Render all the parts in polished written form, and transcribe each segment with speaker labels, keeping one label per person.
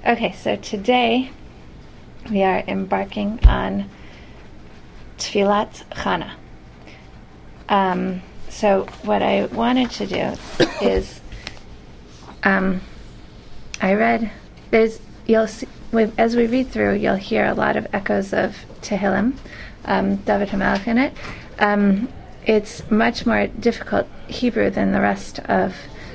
Speaker 1: Okay, so today we are embarking on Tfilat Chana. So what I wanted to do is, I read, as we read through, you'll hear a lot of echoes of Tehillim, David HaMelech in it. It's much more difficult Hebrew than the rest of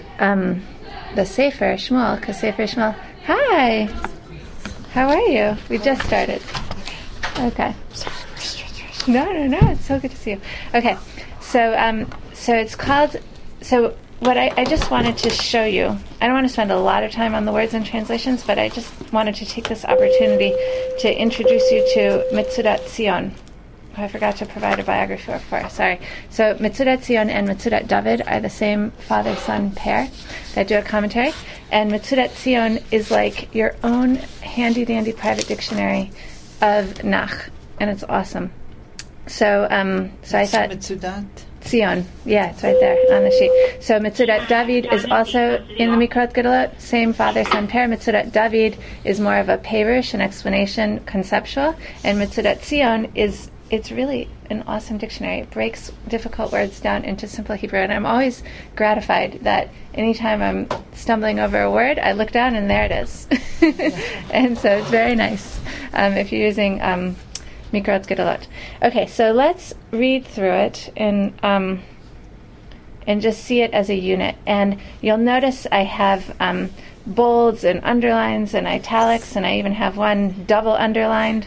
Speaker 1: the Sefer Shmuel, because Sefer Shmuel, hi, how are you? We just started. Okay. No, it's so good to see you. Okay, so it's called, so what I just wanted to show you, I don't want to spend a lot of time on the words and translations, but I just wanted to take this opportunity to introduce you to Metzudat Zion, who I forgot to provide a biography for, sorry. So Metzudat Zion and Metzudat David are the same father-son pair that do a commentary, and Metzudat Zion is like your own handy-dandy private dictionary of Nach, and it's awesome. So I thought
Speaker 2: Metzudat
Speaker 1: Zion, yeah, it's right there on the sheet. So Metzudat David is also in the Mikrot Gedolot, same father-son pair. Metzudat David is more of a perush, an explanation, conceptual, and Metzudat Zion it's really an awesome dictionary. It breaks difficult words down into simple Hebrew, and I'm always gratified that anytime I'm stumbling over a word, I look down and there it is. And so it's very nice if you're using Mikrot Gedolot. Okay, so let's read through it and just see it as a unit. And you'll notice I have bolds and underlines and italics, and I even have one double underlined.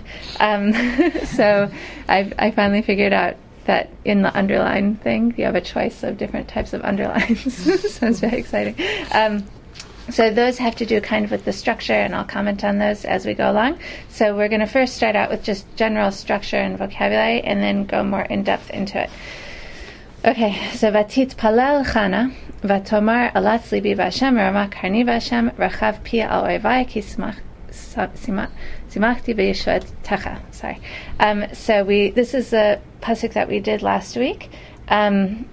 Speaker 1: So I finally figured out that in the underline thing, you have a choice of different types of underlines. So it's very exciting. So those have to do kind of with the structure, and I'll comment on those as we go along. So we're going to first start out with just general structure and vocabulary, and then go more in depth into it. Okay, so Vatitpalel Chana, Vatomar alatz libi v'Hashem, Rama karni v'Hashem, Rachav pi al oivai ki simachti b'yeshuatecha. Sorry. So this is a pasuk that we did last week, and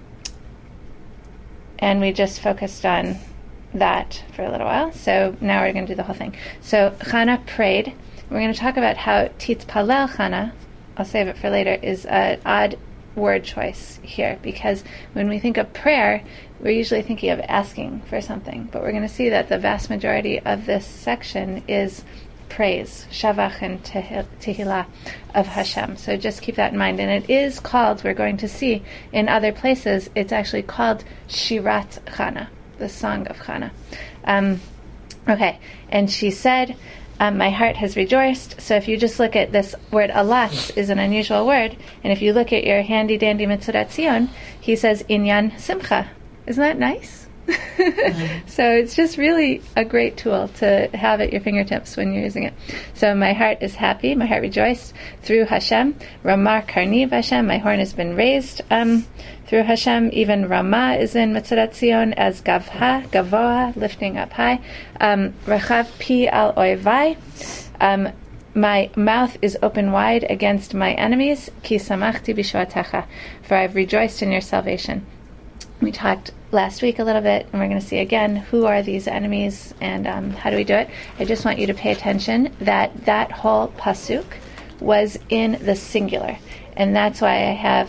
Speaker 1: we just focused on that for a little while. So now we're going to do the whole thing. So Chana prayed. We're going to talk about how Titpalel Chana, I'll save it for later, is an odd word choice here, because when we think of prayer, we're usually thinking of asking for something, but we're going to see that the vast majority of this section is praise, shavach and tehillah of Hashem. So just keep that in mind. And it is called, we're going to see in other places, it's actually called Shirat Chana, the Song of Chana. Okay, and she said, my heart has rejoiced. So if you just look at this word, alatz is an unusual word, and if you look at your handy-dandy Metzudat Zion, he says, inyan simcha. Isn't that nice? Mm-hmm. So it's just really a great tool to have at your fingertips when you're using it. So my heart is happy, my heart rejoiced through Hashem. Ramah karni v'Hashem, my horn has been raised through Hashem. Even Ramah is in Metzudat Zion as gavha, gavoa, lifting up high. Rachav pi al oivai, my mouth is open wide against my enemies. Ki samachti b'yeshuatecha, for I've rejoiced in your salvation. We talked last week a little bit, and we're going to see again who are these enemies and how do we do it. I just want you to pay attention that whole pasuk was in the singular, and that's why I have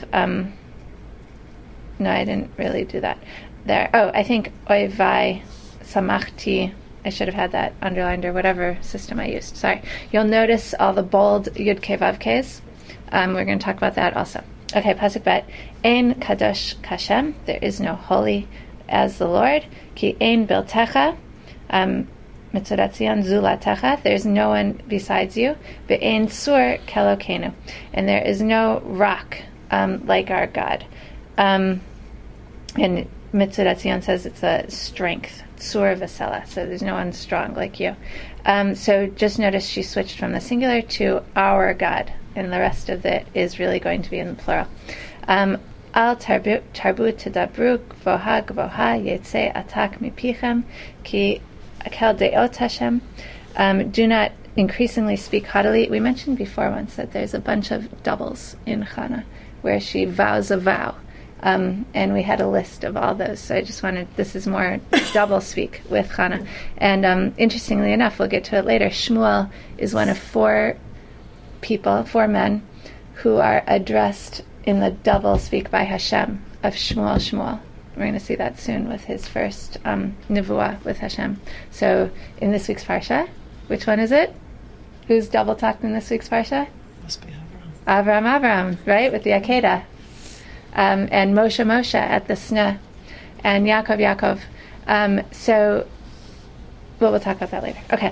Speaker 1: no, I didn't really do that there. Oh, I think oivai samachti, I should have had that underlined or whatever system I used. Sorry. You'll notice all the bold yud ke vav kes. We're going to talk about that also. Okay, pasuk bet. Ein kadosh kashem, there is no holy as the Lord. Ki ein biltecha, Metzudat Zion zulatecha, there is no one besides you. Ve'ein sur kelokenu, and there is no rock like our God. And Metzudat Zion says it's a strength, sur vesela, so there's no one strong like you. So just notice she switched from the singular to our God, and the rest of it is really going to be in the plural. Al tarbu tedabru gvoha gvoha yetze atak mipichem ki akel deot Hashem. Do not increasingly speak haughtily. We mentioned before once that there's a bunch of doubles in Chana where she vows a vow, And we had a list of all those. So I just wanted, this is more double speak with Chana. And interestingly enough, we'll get to it later, Shmuel is one of 4 men, who are addressed in the double speak by Hashem of Shmuel. We're going to see that soon with his first nevuah with Hashem. So in this week's parsha, which one is it? Who's double talked in this week's parsha?
Speaker 2: Must be Avram.
Speaker 1: Avram, right? With the Akedah. And Moshe at the Sneh. And Yaakov. So we'll talk about that later. Okay.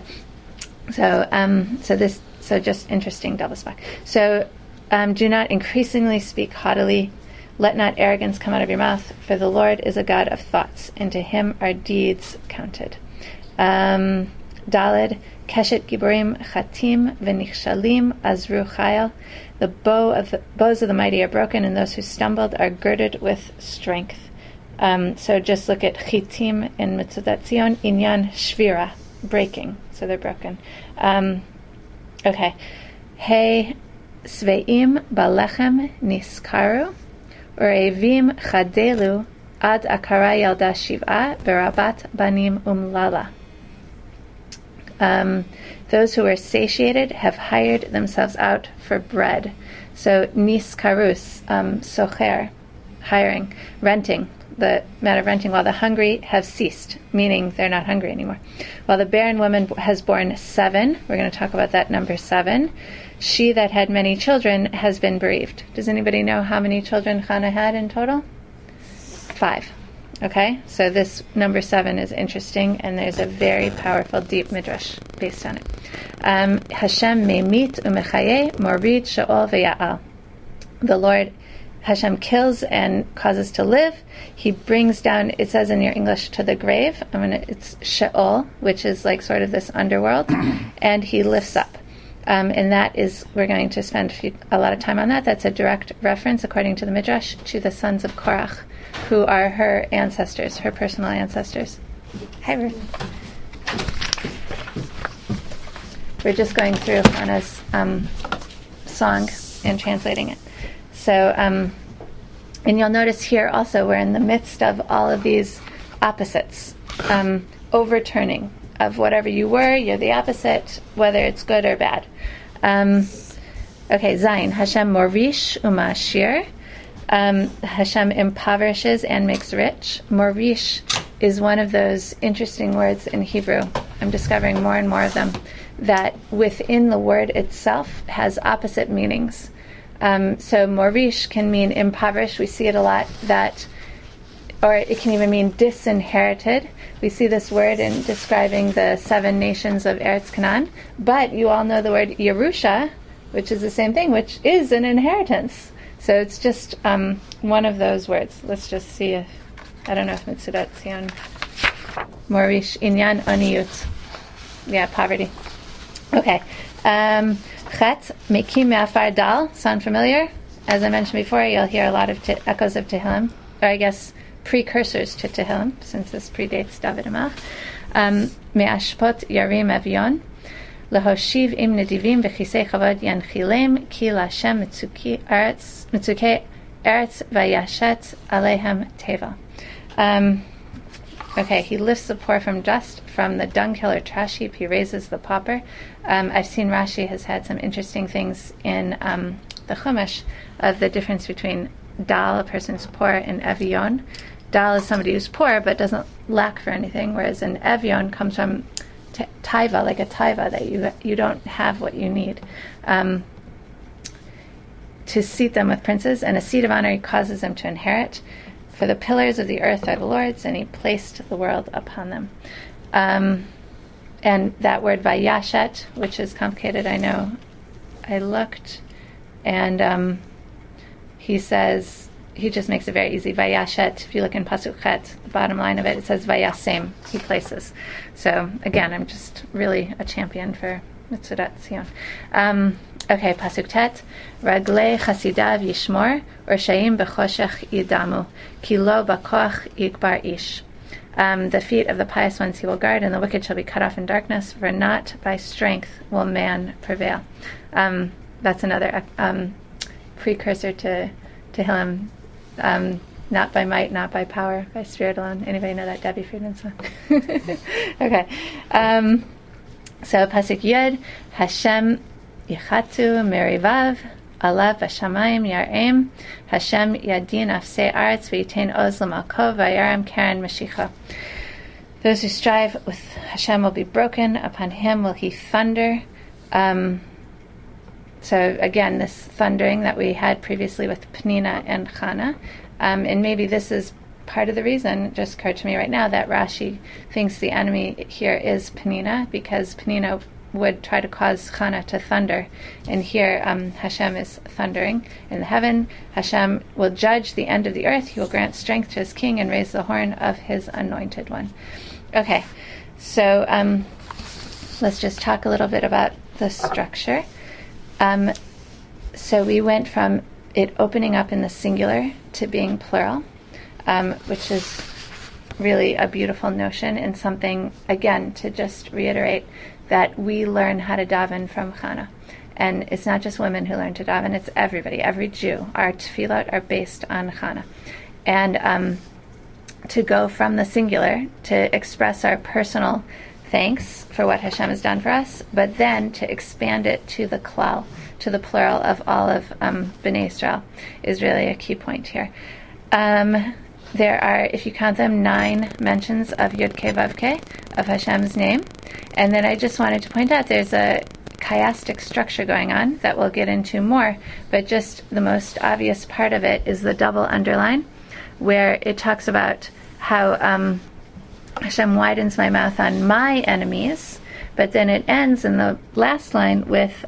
Speaker 1: So just interesting double speak. So do not increasingly speak haughtily. Let not arrogance come out of your mouth, for the Lord is a God of thoughts, and to him are deeds counted. Daled, Keshet Giborim Chatim V'nichshalim Azru Chayil. The bows of the mighty are broken, and those who stumbled are girded with strength. So just look at Chitim in Metzudat Zion, Inyan Shvira, breaking. So they're broken. Okay. Hey Sveim Balechem Niskaru. Urevim chadelu ad akara yalda shiv'a v'rabat banim umlala. Those who are satiated have hired themselves out for bread. So niskarus, socher, hiring, renting, the matter of renting, while the hungry have ceased, meaning they're not hungry anymore. While the barren woman has borne 7, we're going to talk about that number 7, she that had many children has been bereaved. Does anybody know how many children Chana had in total? 5. Okay, so this number 7 is interesting, and there's a very powerful, deep midrash based on it. Hashem me'mit u'mechaye morid she'ol ve'ya'al. The Lord, Hashem kills and causes to live. He brings down, it says in your English, to the grave. It's Sheol, which is like sort of this underworld, and he lifts up. And that is, we're going to spend a lot of time on that. That's a direct reference, according to the Midrash, to the sons of Korach, who are her ancestors, her personal ancestors. Hi, Ruth. We're just going through Hannah's song and translating it. So, and you'll notice here also we're in the midst of all of these opposites, overturning of whatever you were, you're the opposite, whether it's good or bad. Okay, Zayin, Hashem morish umashir. Hashem impoverishes and makes rich. Morish is one of those interesting words in Hebrew. I'm discovering more and more of them, that within the word itself has opposite meanings. So morish can mean impoverished. We see it a lot, that, or it can even mean disinherited. We see this word in describing the 7 nations of Eretz Canaan. But you all know the word Yerusha, which is the same thing, which is an inheritance. So it's just one of those words. Let's just see if, I don't know if Metzudat Zion, Morish, Inyan, Aniyut. Yeah, poverty. Okay. Chet, Mekim Me'afar Dal, sound familiar? As I mentioned before, you'll hear a lot of echoes of Tehillim, or I guess precursors to Tehillim, since this predates David HaMelech. Me'ashpot Yarim Evion, Lehoshiv im Nedivim v'chisei chavod yanchilem ki Lashem mitzukei eretz vayashet alehem teva. Okay, he lifts the poor from dust, from the dunghill or trash heap, he raises the pauper. I've seen Rashi has had some interesting things in the Chumash of the difference between Dal, a person who's poor, and Evion. Dal is somebody who's poor but doesn't lack for anything, whereas an Evion comes from taiva, like a taiva, that you don't have what you need. To seat them with princes, and a seat of honor he causes them to inherit. For the pillars of the earth are the Lord's, and he placed the world upon them. And that word vayashet, which is complicated, I know. I looked, and he says, he just makes it very easy. Vayashet, if you look in Pasuk Chet, the bottom line of it, it says vayasem, he places. So again, I'm just really a champion for Metzudat Zion. Okay, Pasuk Tet, Raglei chasidav yishmor, Urshaim b'choshech yidamu, ki lo b'koach yigbar ish. The feet of the pious ones he will guard, and the wicked shall be cut off in darkness, for not by strength will man prevail. That's another precursor to Tehillim. Not by might, not by power, by spirit alone. Anybody know that Debbie Friedman song? Okay. So Pasuk Yud, Hashem Yichatzu Merivav, Alav Hashamayim Yar'em, Hashem Yadin Afsei Aretz V'yitain Oz L'malko V'yaram Karen Mashicha. Those who strive with Hashem will be broken, upon him will he thunder. So again, this thundering that we had previously with Penina and Chana, and maybe this is part of the reason, it just occurred to me right now, that Rashi thinks the enemy here is Penina, because Penina would try to cause Chana to thunder. And here Hashem is thundering in the heaven. Hashem will judge the end of the earth. He will grant strength to his king and raise the horn of his anointed one. Okay, so let's just talk a little bit about the structure. So we went from it opening up in the singular to being plural, which is really a beautiful notion, and something, again, to just reiterate that we learn how to daven from Chana. And it's not just women who learn to daven, it's everybody, every Jew. Our tefillot are based on Chana. And to go from the singular to express our personal thanks for what Hashem has done for us, but then to expand it to the klal, to the plural of all of Bnei Israel, is really a key point here. There are, if you count them, 9 mentions of Yud Kei Vav Kei, of Hashem's name. And then I just wanted to point out there's a chiastic structure going on that we'll get into more, but just the most obvious part of it is the double underline, where it talks about how Hashem widens my mouth on my enemies, but then it ends in the last line with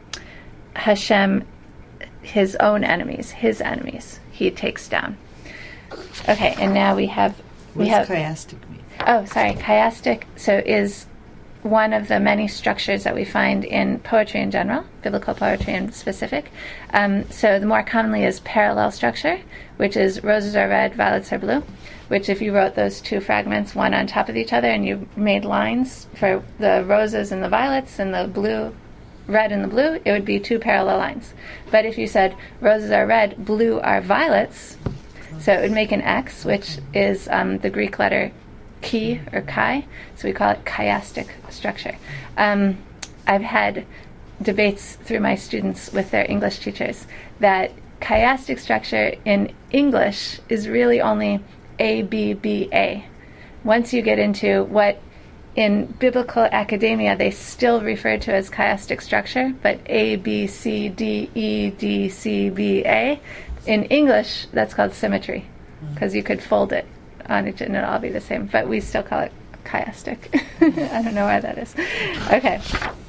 Speaker 1: Hashem, his own enemies, his enemies, he takes down. Okay, and now we have
Speaker 2: chiastic mean?
Speaker 1: Oh, sorry, chiastic, so is one of the many structures that we find in poetry in general, biblical poetry in specific. So the more commonly is parallel structure, which is roses are red, violets are blue, which if you wrote those 2 fragments one on top of each other and you made lines for the roses and the violets and the blue, red and the blue, it would be 2 parallel lines. But if you said roses are red, blue are violets, so it would make an X, which is the Greek letter chi or chi, so we call it chiastic structure. I've had debates through my students with their English teachers that chiastic structure in English is really only A, B, B, A. Once you get into what in biblical academia they still refer to as chiastic structure, but A, B, C, D, E, D, C, B, A, in English that's called symmetry, because you could fold it on each and it'll all be the same, but we still call it chiastic. I don't know why that is. Okay.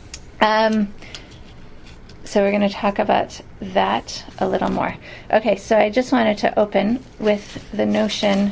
Speaker 1: So we're going to talk about that a little more. Okay, so I just wanted to open with the notion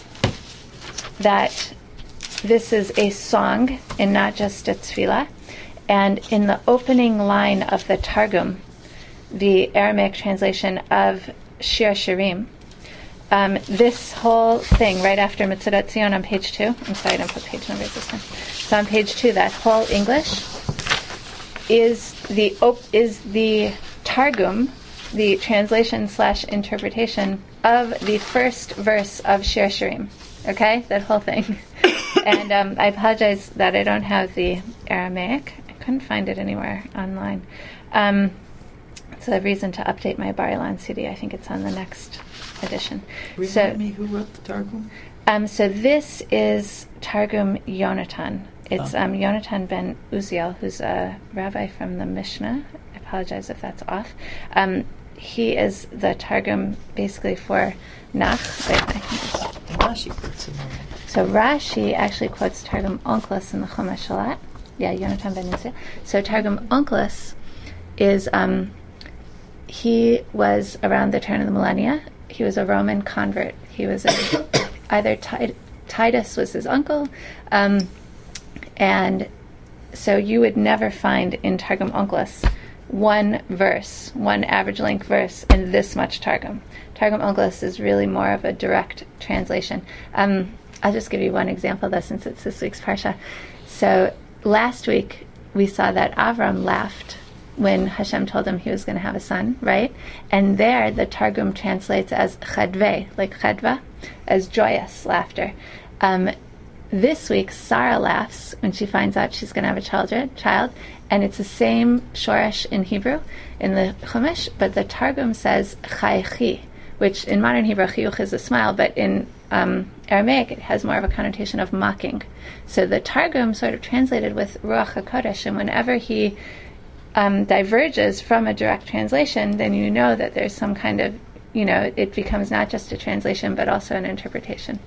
Speaker 1: that this is a song and not just a tefillah. And in the opening line of the Targum, the Aramaic translation of Shir Shirim, this whole thing right after Mitzvot Zion on page 2, I'm sorry I don't put page numbers this time, so on page 2, that whole English is the Targum, the translation / interpretation of the first verse of Shir Shirim. Okay, that whole thing. And I apologize that I don't have the Aramaic. I couldn't find it anywhere online. It's a reason to update my Bar Ilan CD. I think it's on the next edition.
Speaker 2: Remind me, who wrote the Targum?
Speaker 1: So this is Targum Yonatan. It's Yonatan ben Uziel, who's a rabbi from the Mishnah. I apologize if that's off. He is the Targum basically for Nach.
Speaker 2: Rashi quotes him.
Speaker 1: So Rashi actually quotes Targum Onkelos in the Chumash Shalat. Yeah, Yonatan ben Uziel. So Targum Onkelos is, he was around the turn of the millennia. He was a Roman convert. He was either Titus was his uncle, and so you would never find in Targum Onkelos one verse, one average length verse in this much Targum. Targum Onkelos is really more of a direct translation. I'll just give you one example though, since it's this week's Parsha. So last week we saw that Avram laughed when Hashem told him he was going to have a son, right? And there the Targum translates as chadve, like chadva, as joyous laughter. This week, Sarah laughs when she finds out she's going to have a child, and it's the same shoresh in Hebrew, in the Chumash, but the Targum says chaychi, which in modern Hebrew, chiyuch is a smile, but in Aramaic it has more of a connotation of mocking. So the Targum sort of translated with Ruach HaKodesh, and whenever he diverges from a direct translation, then you know that there's some kind of, it becomes not just a translation, but also an interpretation.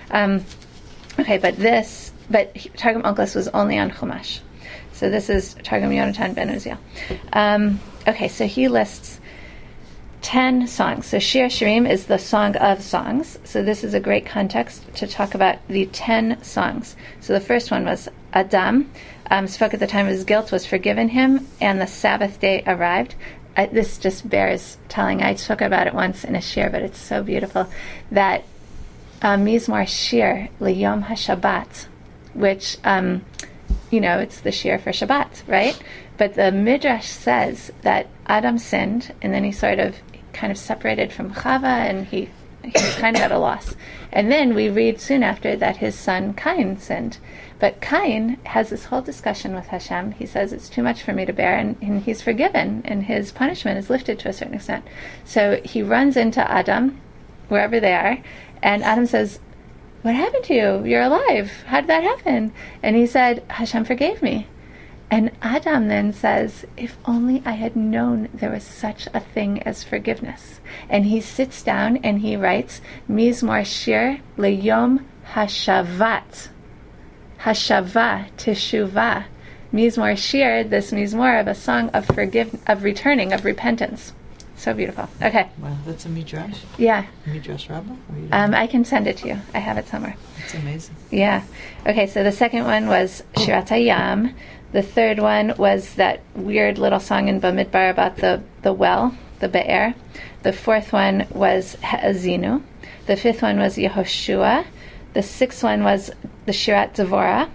Speaker 1: But Targum Onkelos was only on Chumash. So this is Targum Yonatan ben Uziel. So he lists 10 songs. So Shir Shirim is the Song of Songs. So this is a great context to talk about the 10 songs. So the first one was Adam. Spoke at the time of his guilt, was forgiven him, and the Sabbath day arrived. This just bears telling. I spoke about it once in a shir, but it's so beautiful. That Mizmor Shir L'Yom HaShabbat, which, it's the shir for Shabbat, right? But the Midrash says that Adam sinned, and then he kind of separated from Chava, and he was kind of at a loss. And then we read soon after that his son Cain sinned. But Cain has this whole discussion with Hashem. He says, it's too much for me to bear, and he's forgiven, and his punishment is lifted to a certain extent. So he runs into Adam, wherever they are, and Adam says, what happened to you? You're alive. How did that happen? And he said, Hashem forgave me. And Adam then says, if only I had known there was such a thing as forgiveness. And he sits down and he writes, Mizmor Shir L'Yom HaShavat. Hashava, Teshuvah. Mizmor Shir, this Mizmor of a song of returning, of repentance. So beautiful. Okay.
Speaker 2: Wow, that's a Midrash?
Speaker 1: Yeah.
Speaker 2: Midrash Rabbah?
Speaker 1: I can send it to you. I have it somewhere.
Speaker 2: That's amazing.
Speaker 1: Yeah. Okay, so the second one was Shirat HaYam. The third one was that weird little song in Bamidbar about the well, the Be'er. The fourth one was Ha'azinu. The fifth one was Yehoshua. The sixth one was the Shirat Devorah.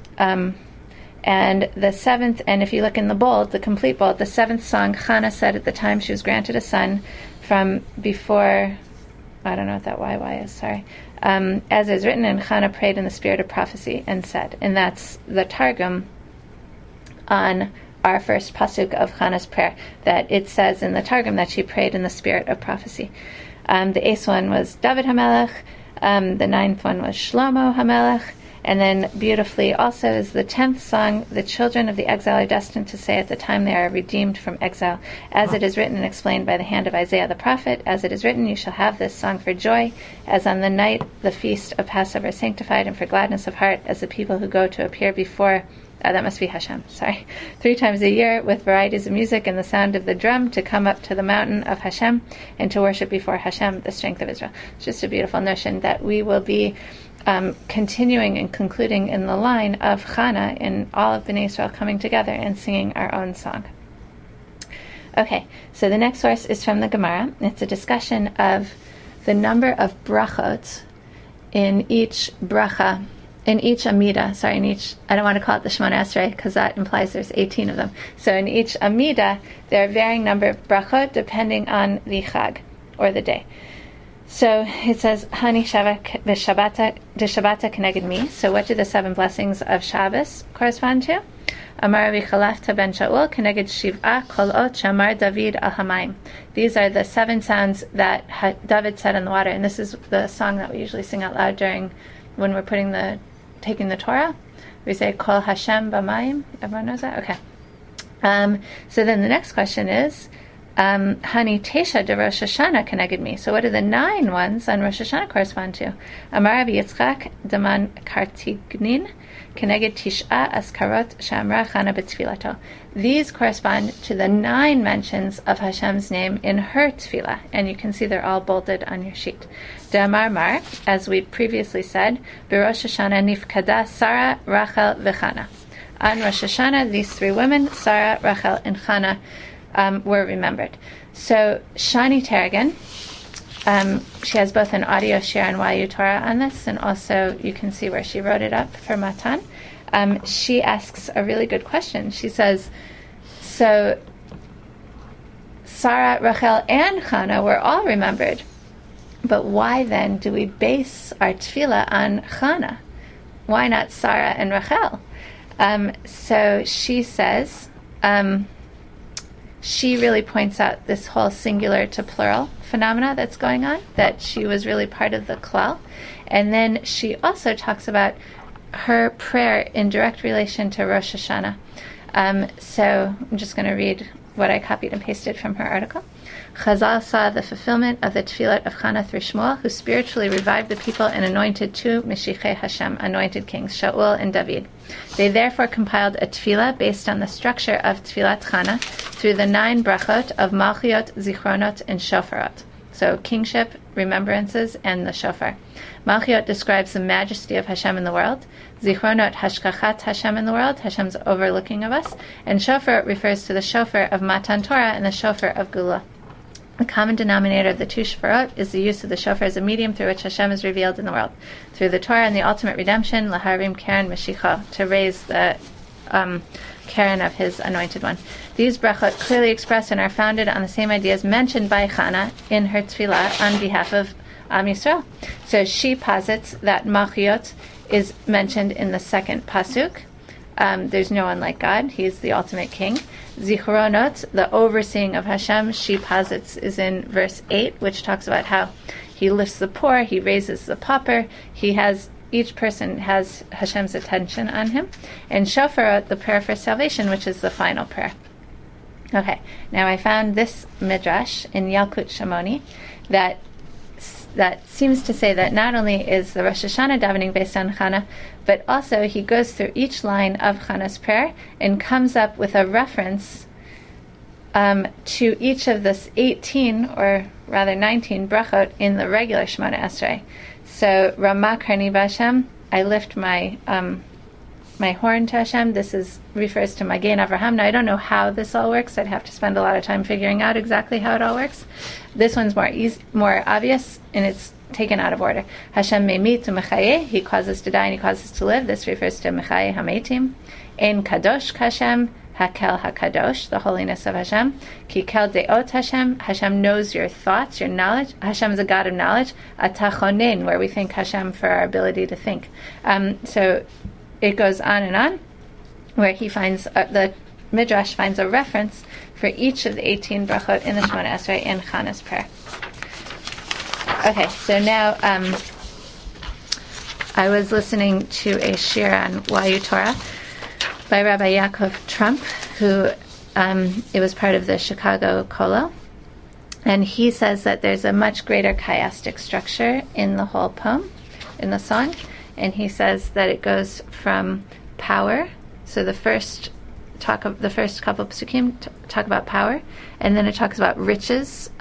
Speaker 1: And the seventh, and if you look in the bold, the complete bold, the seventh song, Chana said at the time she was granted a son from before, I don't know what that YY is, sorry. As is written, and Chana prayed in the spirit of prophecy and said. And that's the Targum on our first pasuk of Chana's prayer, that it says in the Targum that she prayed in the spirit of prophecy. The eighth one was David HaMelech. The ninth one was Shlomo HaMelech. And then beautifully also is the 10th song, the children of the exile are destined to say at the time they are redeemed from exile, as it is written and explained by the hand of Isaiah the prophet, as it is written, you shall have this song for joy, as on the night the feast of Passover is sanctified, and for gladness of heart, as the people who go to appear before, that must be Hashem, 3 times a year, with varieties of music and the sound of the drum, to come up to the mountain of Hashem, and to worship before Hashem, the strength of Israel. It's just a beautiful notion that we will be continuing and concluding in the line of Chana in all of Bnei Israel coming together and singing our own song. Okay, so the next verse is from the Gemara. It's a discussion of the number of brachot in each bracha, in each Amida, I don't want to call it the Shemona Esrei because that implies there's 18 of them. So in each Amida, there are varying number of brachot depending on the Chag, or the day. So it says, Hani Shavak Shabata Keneged Mi. So what do the 7 blessings of Shabbos correspond to? Amar Vichalafta ben Shaul Keneged Shiv'a Kolot Shamar David al Hamayim. These are the 7 sounds that David said in the water, and this is the song that we usually sing out loud when we're taking the Torah. We say Kol Hashem B'Mayim. Everyone knows that? Okay. So then the next question is, Hani Tesha de Rosh Hashanah Keneged Mi. So what do the 9 ones on Rosh Hashanah correspond to? Amar Rabbi Yitzchak Daman Kartignin Keneged Tish'a Askarot Shamra Chana B'Tfilato. These correspond to the 9 mentions of Hashem's name in her tefillah, and you can see they're all bolded on your sheet. Damar Mar, as we previously said, B'Rosh Hashanah Nifkada Sarah, Rachel, V'Chana. On Rosh Hashanah, these 3 women, Sarah, Rachel, and Chana, were remembered. So Shani Terragan, she has both an audio share on YU Torah on this, and also you can see where she wrote it up for Matan. She asks a really good question. She says, so Sarah, Rachel, and Chana were all remembered. But why then do we base our tefillah on Chana? Why not Sarah and Rachel? So she says, she really points out this whole singular to plural phenomena that's going on, that she was really part of the klal. And then she also talks about her prayer in direct relation to Rosh Hashanah. So I'm just going to read what I copied and pasted from her article. Chazal saw the fulfillment of the tefillah of Chana through Shmuel, who spiritually revived the people and anointed two Meshichei Hashem, anointed kings, Shaul and David. They therefore compiled a tefillah based on the structure of Tefillat Chana through the 9 brachot of Malchiot, Zichronot, and Shofarot. So kingship, remembrances, and the shofar. Malchiot describes the majesty of Hashem in the world. Zichronot, Hashkachat Hashem in the world, Hashem's overlooking of us. And shofar refers to the shofar of Matan Torah and the shofar of Gula. The common denominator of the two shofarot is the use of the shofar as a medium through which Hashem is revealed in the world. Through the Torah and the ultimate redemption, Laharim Karen Mashiach, to raise the Karen of his anointed one. These brachot clearly express and are founded on the same ideas mentioned by Chana in her tefillah on behalf of Am Yisrael. So she posits that Malchiot is mentioned in the second pasuk. There's no one like God. He is the ultimate king. Zichronot, the overseeing of Hashem, she posits is in verse 8, which talks about how he lifts the poor, he raises the pauper, each person has Hashem's attention on him. And Shofarot, the prayer for salvation, which is the final prayer. Okay, now I found this midrash in Yalkut Shimoni that seems to say that not only is the Rosh Hashanah davening based on Chana, but also he goes through each line of Chana's prayer and comes up with a reference to each of the 18, or rather 19, brachot in the regular Shemona Esrei. So, Ramah Karni Hashem, I lift my horn to Hashem. This refers to Magen Avraham. Now, I don't know how this all works. I'd have to spend a lot of time figuring out exactly how it all works. This one's more obvious, and it's taken out of order. Hashem Meimit Mechaye, he causes to die and he causes to live. This refers to Mechaye Hametim. Ein Kadosh Hashem, Hakel HaKadosh, the holiness of Hashem. Kikel Deot Hashem, Hashem knows your thoughts, your knowledge. Hashem is a God of knowledge. Atachonen, where we thank Hashem for our ability to think. So it goes on and on, where he finds, the Midrash finds a reference for each of the 18 brachot in the Shemona Esrei in Chana's prayer. Okay, so now I was listening to a shir on Wayu Torah by Rabbi Yaakov Trump, who it was part of the Chicago Kollel, and he says that there's a much greater chiastic structure in the whole poem, in the song, and he says that it goes from power, so the first couple psukim talk about power, and then it talks about riches,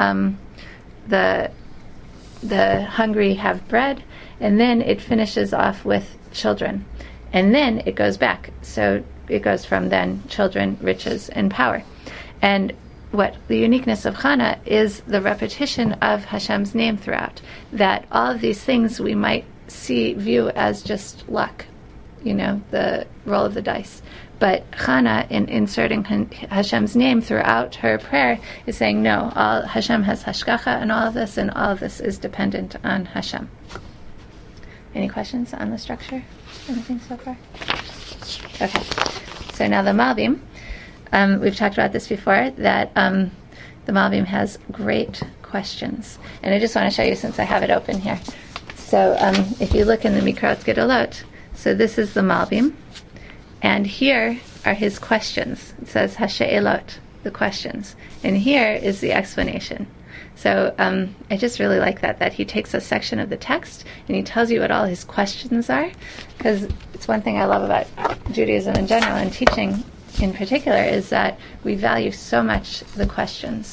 Speaker 1: the hungry have bread, and then it finishes off with children, and then it goes back. So it goes from then children, riches, and power. And what the uniqueness of Chana is the repetition of Hashem's name throughout. That all of these things we might view as just luck, the roll of the dice. But Chana, in inserting Hashem's name throughout her prayer, is saying, no, Hashem has hashgacha and all of this is dependent on Hashem. Any questions on the structure? Anything so far? Okay. So now the Malbim. We've talked about this before, that the Malbim has great questions. And I just want to show you, since I have it open here. So if you look in the Mikrot Gedolot, so this is the Malbim. And here are his questions. It says Hashe'elot, the questions. And here is the explanation. So I just really like that he takes a section of the text and he tells you what all his questions are. Because it's one thing I love about Judaism in general and teaching in particular is that we value so much the questions.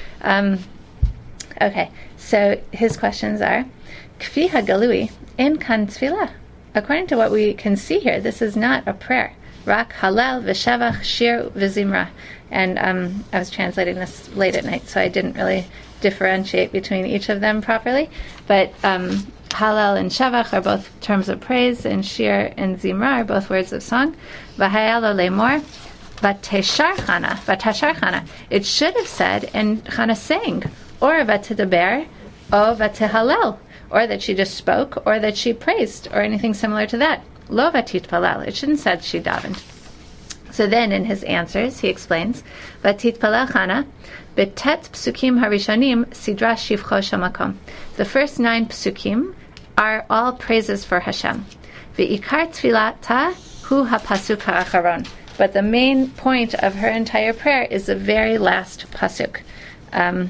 Speaker 1: Okay, so his questions are, Kfi hagalui in kan tefillah. According to what we can see here, this is not a prayer. Rak halal v'shavach shir v'zimra. And I was translating this late at night, so I didn't really differentiate between each of them properly. But halal and shavach are both terms of praise, and shir and zimra are both words of song. V'hayalo lemor, Vateshar Chana. It should have said, and Chana sang, or Vatedaber, or Vatehalel, or that she just spoke, or that she praised, or anything similar to that. Lo Vatitpalel. It shouldn't have said she davened. So then in his answers, he explains, Vatitpalel Chana, Betet Psukim Harishanim Sidra Shivcho Shamakom. The first 9 psukim are all praises for Hashem. Ve'ikar tfilata hu hapasuk ha'acharon. But the main point of her entire prayer is the very last pasuk. And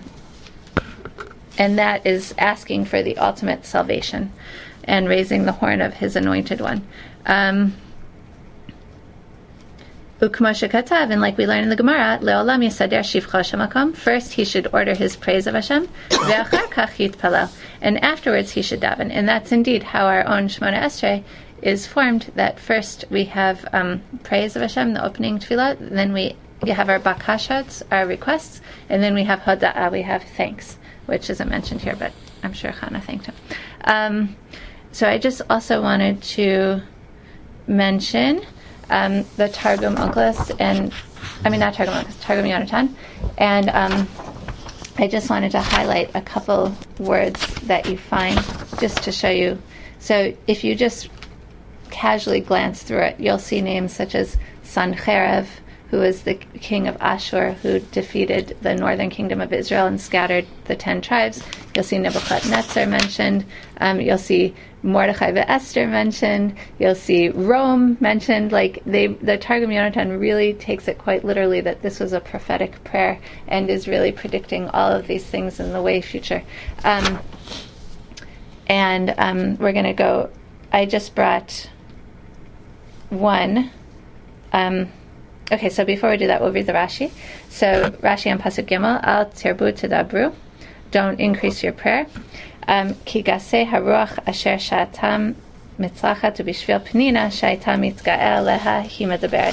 Speaker 1: that is asking for the ultimate salvation and raising the horn of his anointed one. And like we learn in the Gemara, Le'olam Yisader Shivcha Shamakom. First, he should order his praise of Hashem, Ve'achar kach yitpalel, and afterwards he should daven. And that's indeed how our own Shemona Esrei is formed. That first we have praise of Hashem, the opening tefillah. Then we have our bakashot, our requests, and then we have hoda'ah, we have thanks, which isn't mentioned here, but I'm sure Chana thanked him. So I just also wanted to mention the Targum Onkelos, not Targum Onkelos, Targum Yonatan, and I just wanted to highlight a couple words that you find just to show you. So if you just casually glance through it, you'll see names such as Sancherib, who was the king of Ashur, who defeated the northern kingdom of Israel and scattered the 10 tribes. You'll see Nebuchadnezzar mentioned. You'll see Mordechai and Esther mentioned. You'll see Rome mentioned. The Targum Yonatan really takes it quite literally that this was a prophetic prayer and is really predicting all of these things in the way future. We're going to go. I just brought one. Okay, so before we do that, we'll read the Rashi. So Rashi on Pasuk Gimel, Al tirbu tadabru, don't increase your prayer. Ki gaseh haruach asher sha'atam mitzlachat ubishvil penina sha'ita mitgael leha himedaberet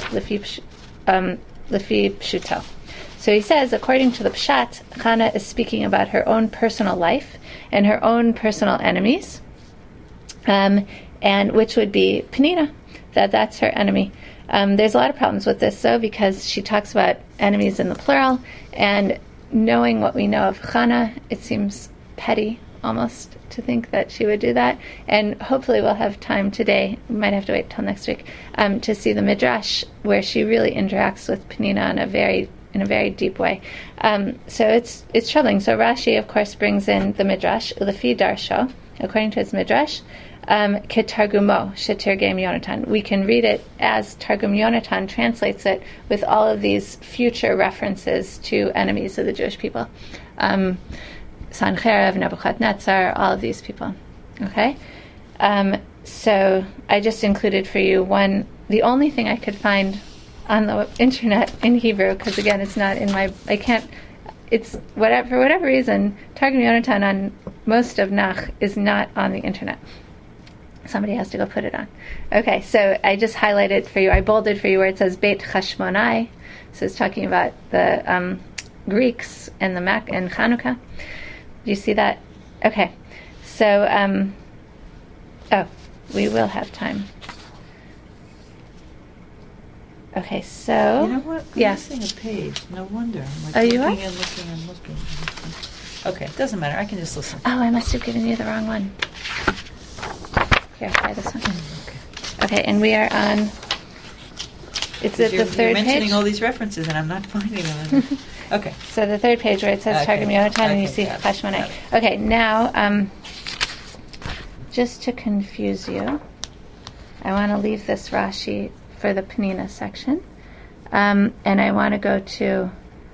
Speaker 1: lefi pshuto. So he says, according to the Pshat, Chana is speaking about her own personal life and her own personal enemies, and which would be Penina, that's her enemy. There's a lot of problems with this, though, because she talks about enemies in the plural, and knowing what we know of Chana, it seems petty, almost, to think that she would do that. And hopefully we'll have time today, we might have to wait till next week, to see the Midrash, where she really interacts with Penina in a very deep way. So it's troubling. So Rashi, of course, brings in the Midrash, Ulefi Darsho, according to his Midrash, Ketargumo, Shetirgem Yonatan. We can read it as Targum Yonatan translates it, with all of these future references to enemies of the Jewish people. Sancherib, Nebuchadnezzar, all of these people. Okay? So I just included for you the only thing I could find on the internet in Hebrew, because again, it's not in for whatever reason, Targum Yonatan on most of Nach is not on the internet. Somebody has to go put it on. Okay, so I just highlighted for you, I bolded for you where it says Beit Chashmonai. So it's talking about the Greeks and the Mac and Chanukah. Do you see that? Okay. So, we will have time. Okay, so...
Speaker 2: You know what? I'm missing a page. No wonder. I'm
Speaker 1: you are?
Speaker 2: looking. Okay, doesn't matter. I can just listen.
Speaker 1: Oh, I must have given you the wrong one. Here, try this one. Okay, and we are on... It's at the third page.
Speaker 2: You're mentioning all these references, and I'm not finding them. Okay.
Speaker 1: So the third page where it says Targum Yonatan, and you see Chashmonai. Okay, now, just to confuse you, I want to leave this Rashi for the Penina section, and I want to go to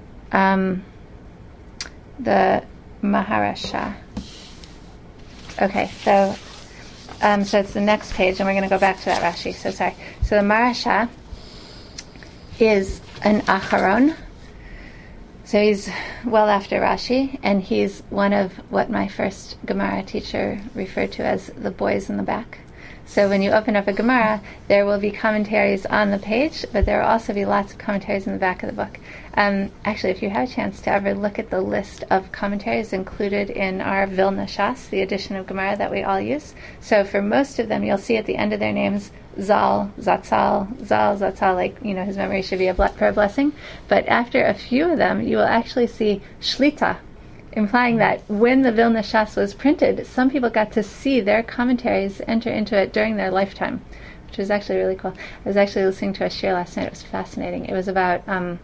Speaker 1: the Maharasha. Okay, so it's the next page, and we're going to go back to that Rashi. So sorry. So the Maharasha is an Acharon. So he's well after Rashi, and he's one of what my first Gemara teacher referred to as the boys in the back. So when you open up a Gemara, there will be commentaries on the page, but there will also be lots of commentaries in the back of the book. Actually, if you have a chance to ever look at the list of commentaries included in our Vilna Shas, the edition of Gemara that we all use, so for most of them, you'll see at the end of their names, Zal, Zatzal, like, his memory should be for a blessing. But after a few of them, you will actually see Shlita, implying that when the Vilna Shas was printed, some people got to see their commentaries enter into it during their lifetime, which was actually really cool. I was actually listening to a shir last night. It was fascinating. It was about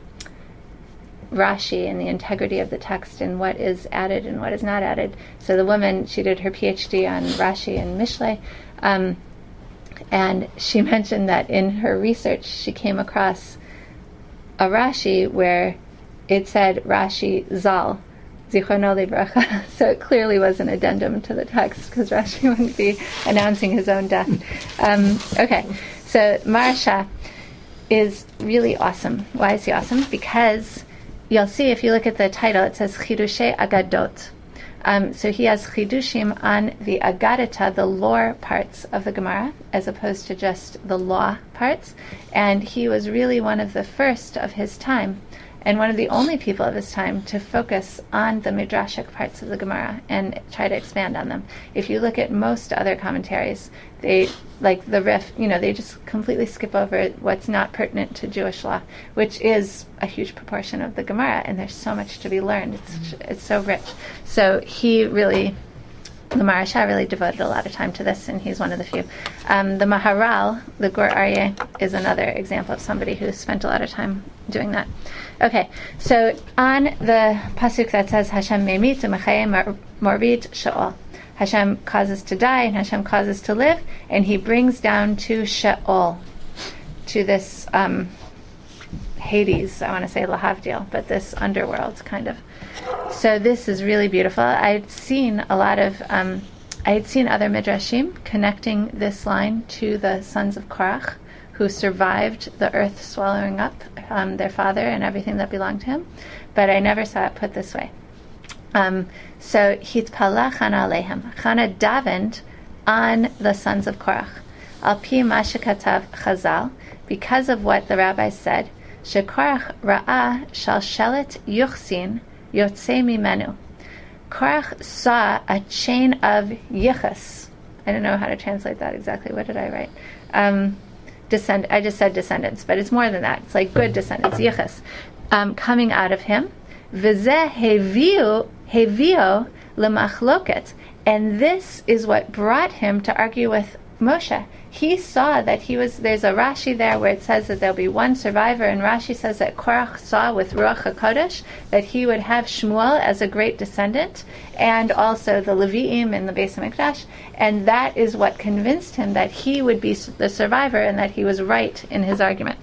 Speaker 1: Rashi and the integrity of the text and what is added and what is not added. So the woman, she did her PhD on Rashi and Mishlei, and she mentioned that in her research she came across a Rashi where it said Rashi Zal, Zichrono Livracha. So it clearly was an addendum to the text, because Rashi wouldn't be announcing his own death. Okay, so Maharsha is really awesome. Why is he awesome? Because you'll see if you look at the title, it says Chidushei Agadot. So he has chidushim on the Agadita, the lore parts of the Gemara, as opposed to just the law parts. And he was really one of the first of his time, and one of the only people of his time to focus on the midrashic parts of the Gemara and try to expand on them. If you look at most other commentaries, they, like the Rif, they just completely skip over what's not pertinent to Jewish law, which is a huge proportion of the Gemara, and there's so much to be learned. It's so rich. So the Maharsha really devoted a lot of time to this, and he's one of the few. The Maharal, the Gur Aryeh, is another example of somebody who spent a lot of time doing that. Okay, so on the pasuk that says Hashem memit u'mechayeh morid she'ol, Hashem causes to die and Hashem causes to live, and he brings down to She'ol, to this Hades, I want to say lahavdil, but this underworld kind of. So this is really beautiful. I'd seen other midrashim connecting this line to the sons of Korach, who survived the earth swallowing up their father and everything that belonged to him, but I never saw it put this way. So hitpala Chana alehem. Chana davened on the sons of Korach. Al pi ma shekatav Chazal, because of what the rabbis said, shekorach ra'ah shalshelet yuchsin yotzei mimenu. Korach saw a chain of yichus. I don't know how to translate that exactly. What did I write? I just said descendants, but it's more than that. It's like good descendants, yichus, coming out of him. V'zeh hevio lemachloket, and this is what brought him to argue with Moshe. He saw that there's a Rashi there where it says that there'll be one survivor, and Rashi says that Korach saw with Ruach HaKodesh that he would have Shmuel as a great descendant, and also the Levi'im in the Beis HaMikdash, and that is what convinced him that he would be the survivor and that he was right in his argument.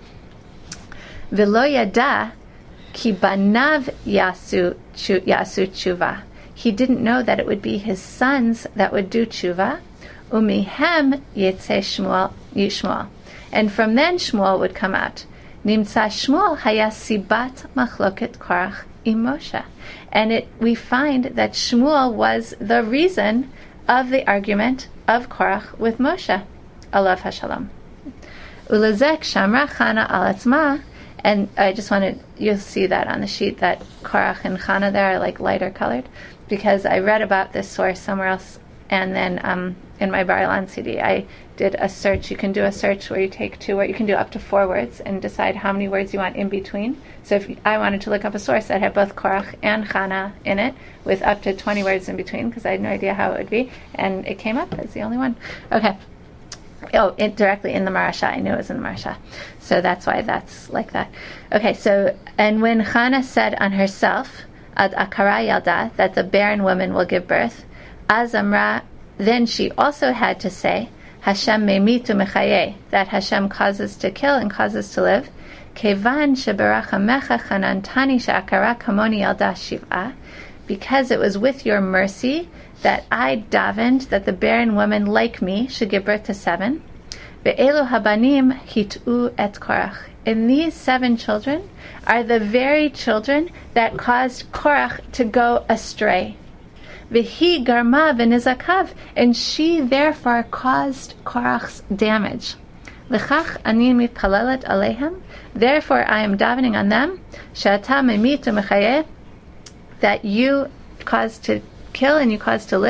Speaker 1: V'lo yada ki banav yasu tshuva. He didn't know that it would be his sons that would do tshuva. Umihem yitzeh Shmuel, and from then Shmuel would come out. Nimtza Shmuel haya sibat machloket Korach im Moshe, and we find that Shmuel was the reason of the argument of Korach with Moshe. Alav hashalom. Ulezek shamra Chana al atzma. And I just you'll see that on the sheet that Korach and Chana there are like lighter colored, because I read about this source somewhere else, and then in my Bar Ilan CD I did a search. You can do a search where you take you can do up to 4 words and decide how many words you want in between. So if I wanted to look up a source that had both Korach and Chana in it with up to 20 words in between, because I had no idea how it would be, and it came up as the only one. Okay. Directly in the Maharsha. I knew it was in the Maharsha. So that's why that's like that. Okay, so, and when Chana said on herself, Ad Akara Yalda, that the barren woman will give birth, Az Amra, then she also had to say, Hashem memitu mechaye, that Hashem causes to kill and causes to live. Kevan sheberachamecha chanantani she'akara kamoni yalda shiv'a, because it was with your mercy that I davened that the barren woman like me should give birth to 7. Ve'elu habanim hit'u et Korach. And these 7 children are the very children that caused Korach to go astray. Vehi garma v'nizakav, and she therefore caused Korach's damage. L'chach ani mitpalelet alehem, therefore I am davening on them, she'ata memitu mechayeh, that you caused to kill and you caused to live.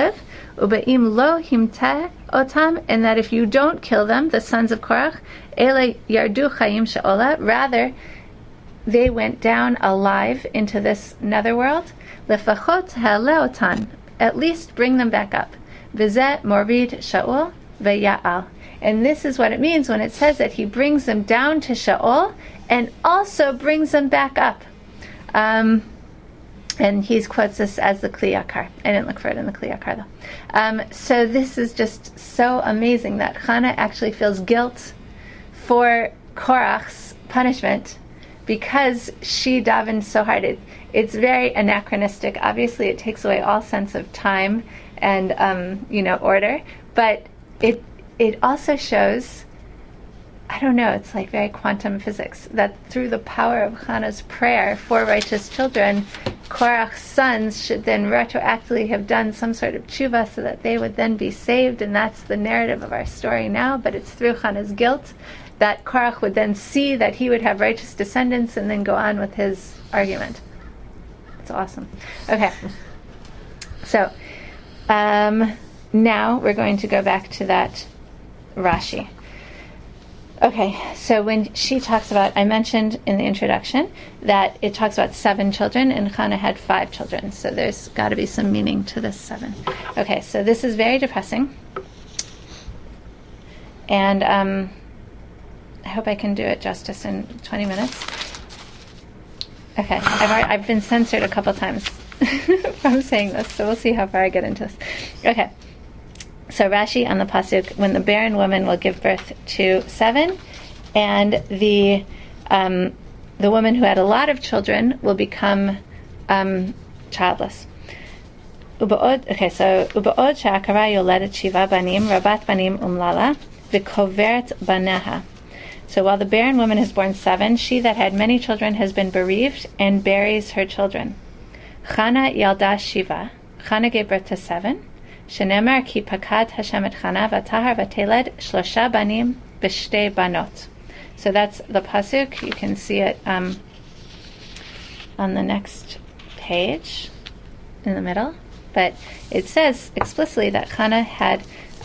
Speaker 1: Ube'im lo himteh otam, and that if you don't kill them, the sons of Korach, ele yardu chayim she'ola, rather they went down alive into this netherworld. Lefachot ha'leotan, at least bring them back up. V'zeh morid Shaul ve'ya'al. And this is what it means when it says that he brings them down to Shaul and also brings them back up. And he quotes this as the Kli Yakar. I didn't look for it in the Kli Yakar though. So this is just so amazing that Chana actually feels guilt for Korach's punishment because she davened so hard. It's very anachronistic. Obviously, it takes away all sense of time and order. But it also shows, I don't know, it's like very quantum physics, that through the power of Chana's prayer for righteous children, Korach's sons should then retroactively have done some sort of tshuva so that they would then be saved, and that's the narrative of our story now, but it's through Chana's guilt that Korach would then see that he would have righteous descendants and then go on with his argument. It's awesome. Okay. So, now we're going to go back to that Rashi. Okay, so when she talks about, I mentioned in the introduction that it talks about 7 children and Chana had 5 children, so there's got to be some meaning to this 7. Okay, so this is very depressing, and I hope I can do it justice in 20 minutes. Okay, I've been censored a couple times from saying this, so we'll see how far I get into this. Okay. So Rashi on the pasuk, when the barren woman will give birth to 7, and the woman who had a lot of children will become childless. Okay, so uba'od she'akara yoledet shiva banim, rabat banim umlala, v'koveret baneha. So while the barren woman has borne 7, she that had many children has been bereaved and buries her children. Chana yalda shiva. Chana gave birth to 7. Shenemar ki pakad Hashem et Chana v'tahar v'teled shlosha banim b'shtei banot. So that's the pasuk. You can see it on the next page in the middle. But it says explicitly that Chana had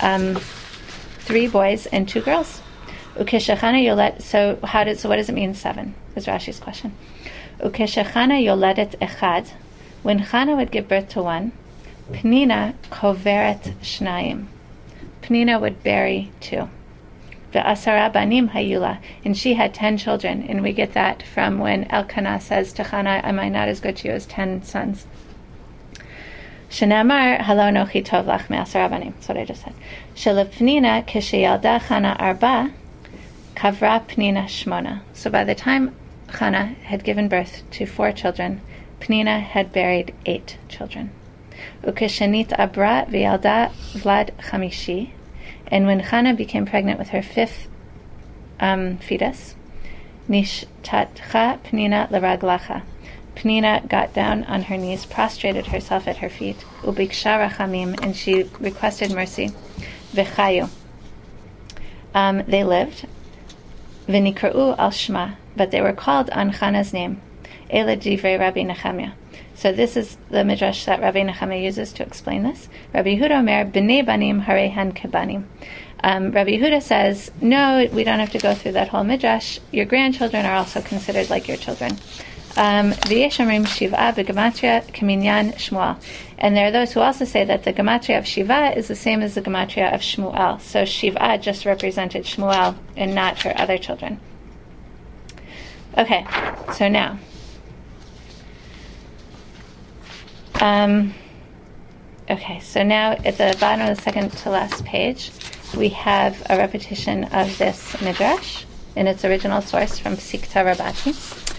Speaker 1: 3 boys and 2 girls. Ukeshachana yolet. So what does it mean 7? Is Rashi's question. Ukeshachana yoledet echad. When Chana would give birth to 1, Pnina koveret shnayim. Pnina would bury 2. Ve'asara banim hayula. And she had 10 children. And we get that from when Elkanah says to Chana, am I not as good to you as 10 sons? Shenamar halo nochi tov lach me'asara banim. That's what I just said. Shelev Pnina kesheyalda Chana arba, kavra Pnina shmona. So by the time Chana had given birth to 4 children, Pnina had buried 8 children. Ukeshanit abra v'yalda Vlad chamishi, and when Chana became pregnant with her 5th fetus, nishtatcha Pnina leraglacha. Pnina got down on her knees, prostrated herself at her feet, ubiksha rachamim, and she requested mercy. V'chayu. They lived. V'nikra'u al shma, but they were called on Chana's name. Ele divrei Rabbi Nechemia. So this is the midrash that Rabbi Nechemia uses to explain this. Rabbi Yehuda Omer, b'nei banim harehan kebanim. Rabbi Yehuda says, no, we don't have to go through that whole midrash. Your grandchildren are also considered like your children. V'yesh omrim shiv'a b'gematria k'minyan Shmuel. And there are those who also say that the gematria of Shiva is the same as the gematria of Shmuel. So Shiva just represented Shmuel and not her other children. Okay, so now. Okay, so now at the bottom of the second to last page, we have a repetition of this midrash in its original source from Sikta Rabati.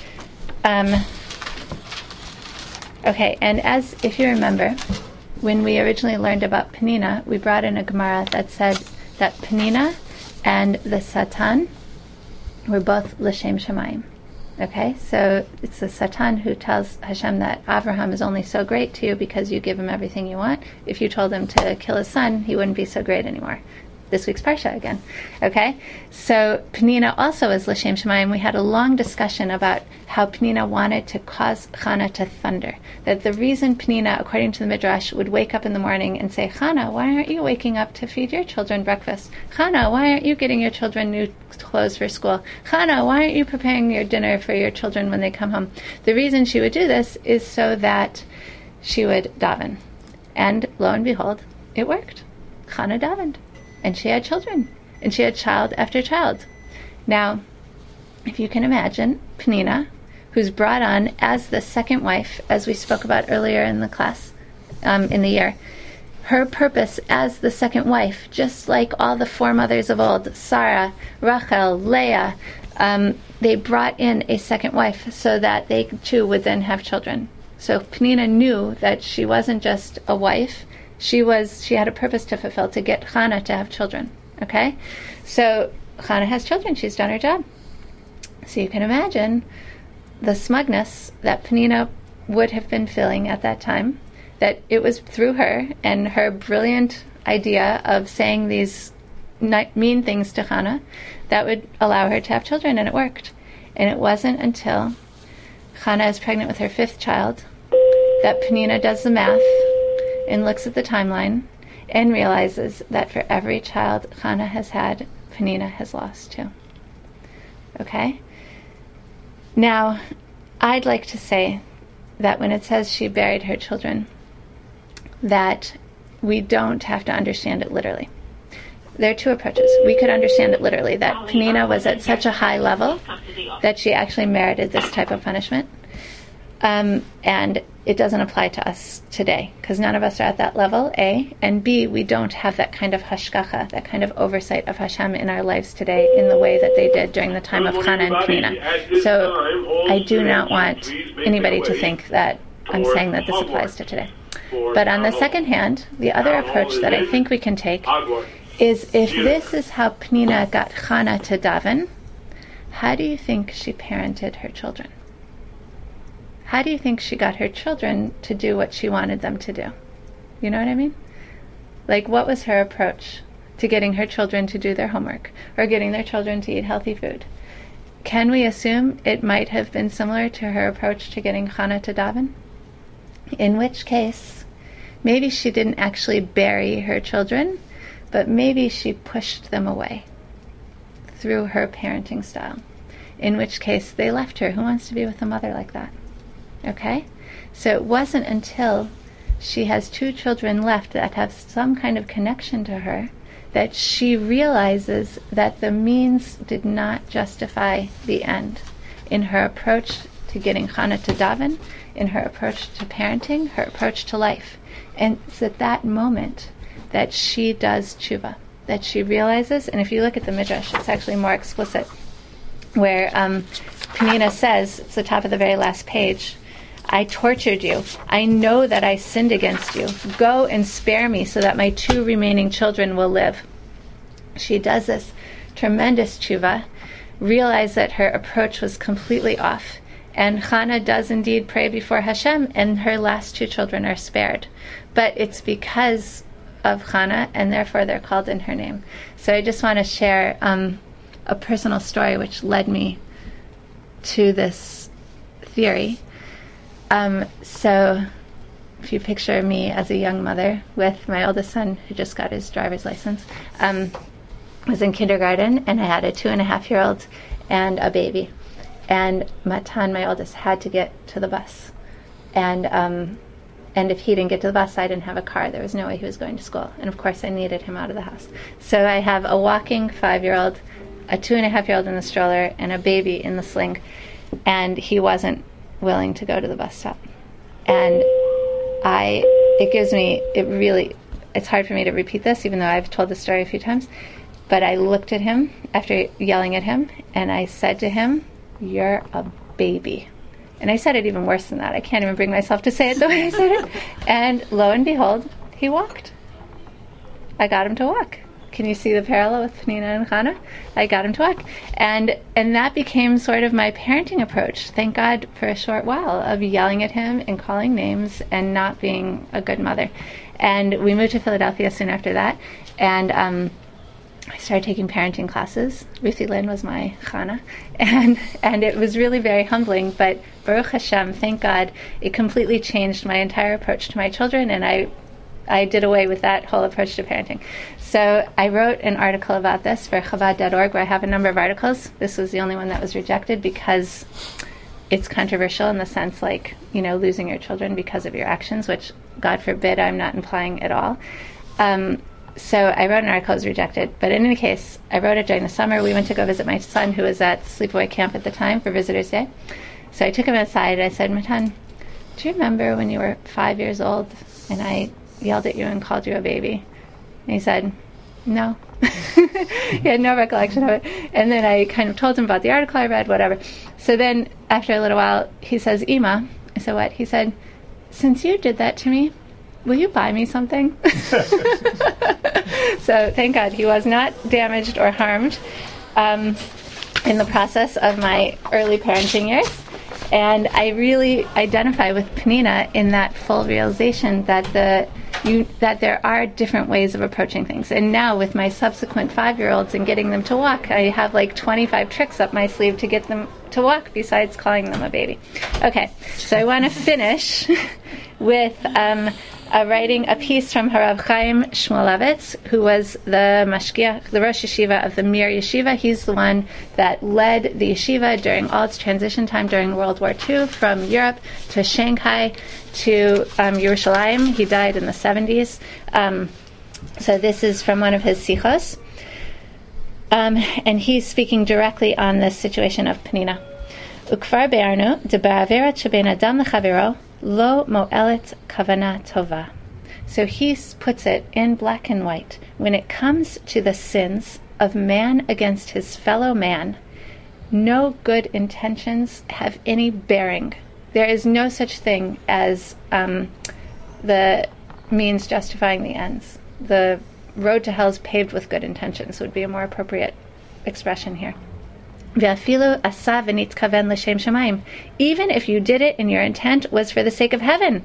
Speaker 1: Okay, and as if you remember, when we originally learned about Penina, we brought in a Gemara that said that Penina and the Satan were both L'Shem Shemayim. Okay, so it's the Satan who tells Hashem that Avraham is only so great to you because you give him everything you want. If you told him to kill his son, he wouldn't be so great anymore. this week's Parsha again. Okay? So Penina also is L'Shem Shemayim. We had a long discussion about how Penina wanted to cause Chana to thunder. That the reason Penina, according to the Midrash, would wake up in the morning and say, Chana, why aren't you waking up to feed your children breakfast? Chana, why aren't you getting your children new clothes for school? Chana, why aren't you preparing your dinner for your children when they come home? The reason she would do this is so that she would daven. And lo and behold, it worked. Chana davened. And she had children. And she had child after child. Now, if you can imagine, Penina, who's brought on as the second wife, as we spoke about earlier in the class, in the year, her purpose as the second wife, just like all the foremothers of old, Sarah, Rachel, Leah, they brought in a second wife so that they too would then have children. So Penina knew that she wasn't just a wife, she had a purpose to fulfill, to get Chana to have children. Okay? So Chana has children, she's done her job. So you can imagine the smugness that Penina would have been feeling at that time, that it was through her and her brilliant idea of saying these mean things to Chana that would allow her to have children, and it worked. And it wasn't until Chana is pregnant with her fifth child that Penina does the math and looks at the timeline and realizes that for every child Chana has had, Penina has lost too. Okay? Now, I'd like to say that when it says she buried her children, that we don't have to understand it literally. There are two approaches. We could understand it literally, that Penina was at such a high level that she actually merited this type of punishment. And it doesn't apply to us today, because none of us are at that level, A. And B, we don't have that kind of hashgacha, that kind of oversight of Hashem in our lives today in the way that they did during the time of Chana and Penina. So I do not want anybody to think that I'm saying that this applies to today. But on the second hand, the other approach that I think we can take is, if this is how Penina got Chana to daven, how do you think she parented her children? How do you think she got her children to do what she wanted them to do? You know what I mean? Like, what was her approach to getting her children to do their homework or getting their children to eat healthy food? Can we assume it might have been similar to her approach to getting Chana to daven? In which case, maybe she didn't actually bury her children, but maybe she pushed them away through her parenting style. In which case, they left her. Who wants to be with a mother like that? Okay? So it wasn't until she has two children left that have some kind of connection to her that she realizes that the means did not justify the end. In her approach to getting Chana to daven, in her approach to parenting, her approach to life. And it's at that moment that she does tshuva, that she realizes, and if you look at the Midrash, it's actually more explicit, where Penina says, it's the top of the very last page, I tortured you. I know that I sinned against you. Go and spare me so that my two remaining children will live. She does this tremendous tshuva, realize that her approach was completely off, and Chana does indeed pray before Hashem, and her last two children are spared. But it's because of Chana, and therefore they're called in her name. So I just want to share a personal story which led me to this theory. So if you picture me as a young mother with my oldest son, who just got his driver's license, was in kindergarten, and I had a 2.5-year-old and a baby. And Matan, my oldest, had to get to the bus. And if he didn't get to the bus, I didn't have a car. There was no way he was going to school. And of course, I needed him out of the house. So I have a walking 5-year-old, a 2.5-year-old in the stroller, and a baby in the sling. And he wasn't willing to go to the bus stop. And it's hard for me to repeat this, even though I've told the story a few times. But I looked at him after yelling at him, and I said to him, "You're a baby." And I said it even worse than that. I can't even bring myself to say it the way I said it. And lo and behold, he walked. I got him to walk. Can you see the parallel with Penina and Chana? I got him to walk. And that became sort of my parenting approach, thank God, for a short while, of yelling at him and calling names and not being a good mother. And we moved to Philadelphia soon after that. And I started taking parenting classes. Ruthie Lynn was my chana, and it was really very humbling. But Baruch Hashem, thank God, it completely changed my entire approach to my children, and I did away with that whole approach to parenting. So I wrote an article about this for Chabad.org, where I have a number of articles. This was the only one that was rejected because it's controversial in the sense, like, losing your children because of your actions, which, God forbid, I'm not implying at all. So I wrote an article, it was rejected. But in any case, I wrote it during the summer. We went to go visit my son, who was at sleepaway camp at the time for Visitor's Day. So I took him aside and I said, Matan, do you remember when you were 5 years old and I yelled at you and called you a baby? And he said, no. He had no recollection of it. And then I kind of told him about the article I read, whatever. So then after a little while, he says, Ima. I said, what? He said, since you did that to me, will you buy me something? So thank God he was not damaged or harmed in the process of my early parenting years. And I really identify with Penina in that full realization that that there are different ways of approaching things. And now with my subsequent 5-year-olds and getting them to walk, I have like 25 tricks up my sleeve to get them to walk besides calling them a baby. Okay, so I want to finish with writing a piece from Harav Chaim Shmulevitz, who was the mashgiach, the Rosh Yeshiva of the Mir Yeshiva. He's the one that led the yeshiva during all its transition time during World War II from Europe to Shanghai to Yerushalayim. He died in the 70s. So this is from one of his sichos. And he's speaking directly on this situation of Penina. Ukvar be'arnu de ba'averat sheben adam lechavero lo mo'elet kavana tova. So he puts it in black and white. When it comes to the sins of man against his fellow man, no good intentions have any bearing. There is no such thing as the means justifying the ends. The road to hell is paved with good intentions would be a more appropriate expression here. Even if you did it and your intent was for the sake of heaven.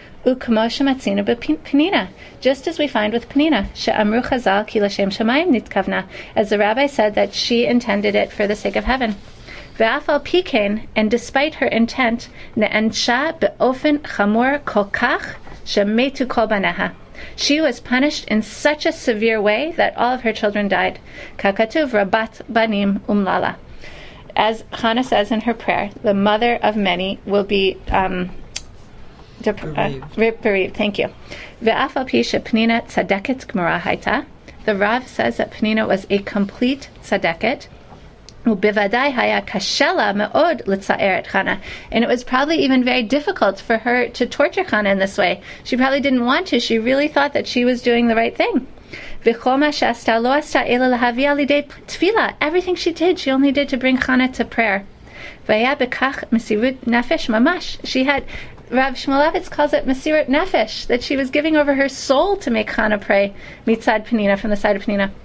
Speaker 1: Just as we find with Penina, as the rabbi said that she intended it for the sake of heaven. And despite her intent, she was punished in such a severe way that all of her children died. Kakatuv rabat banim umlala. As Hannah says in her prayer, the mother of many will be bereaved. Thank you. Ve'afal pi shePenina tzadeket gmura haita. The Rav says that Penina was a complete tzadeket. Ubivadai haya kashela me'od l'tzaer et Chana. And it was probably even very difficult for her to torture Chana in this way. She probably didn't want to. She really thought that she was doing the right thing. Everything she did, she only did to bring Chana to prayer. She had, Rav Shmulevitz calls it Mesirut Nefesh, that she was giving over her soul to make Chana pray, mitzad Penina, from the side of Penina.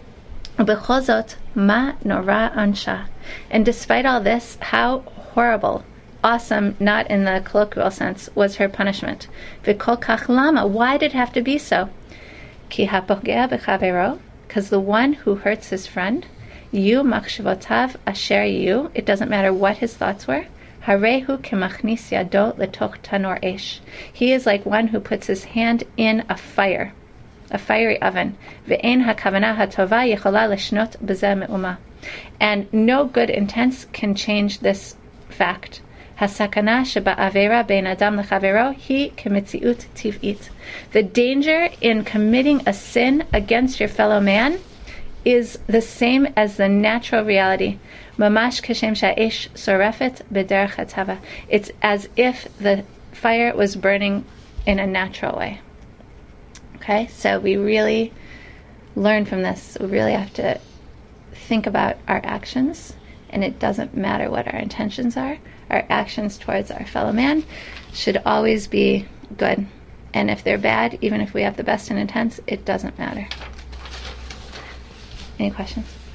Speaker 1: Ma nora ansha. And despite all this, how horrible, awesome, not in the colloquial sense, was her punishment. V'kol kach lama. Why did it have to be so? Ki hapogea b'chavero, because the one who hurts his friend, yu machshavotav asher yu, it doesn't matter what his thoughts were, harehu kemachnis yado letoch tanor esh. He is like one who puts his hand in a fire, a fiery oven. Ve'en hakavana hatova yechola leshnot b'zeh me'uma. And no good intents can change this fact. Hasakana sheba'avera bein adam lechavero hi kemitziut tiv'it. The danger in committing a sin against your fellow man is the same as the natural reality. Mamash kashem sha'esh sorefet b'derech hatava. It's as if the fire was burning in a natural way. Okay, so we really learn from this. We really have to think about our actions, and it doesn't matter what our intentions are. Our actions towards our fellow man should always be good. And if they're bad, even if we have the best in intents, it doesn't matter. Any questions?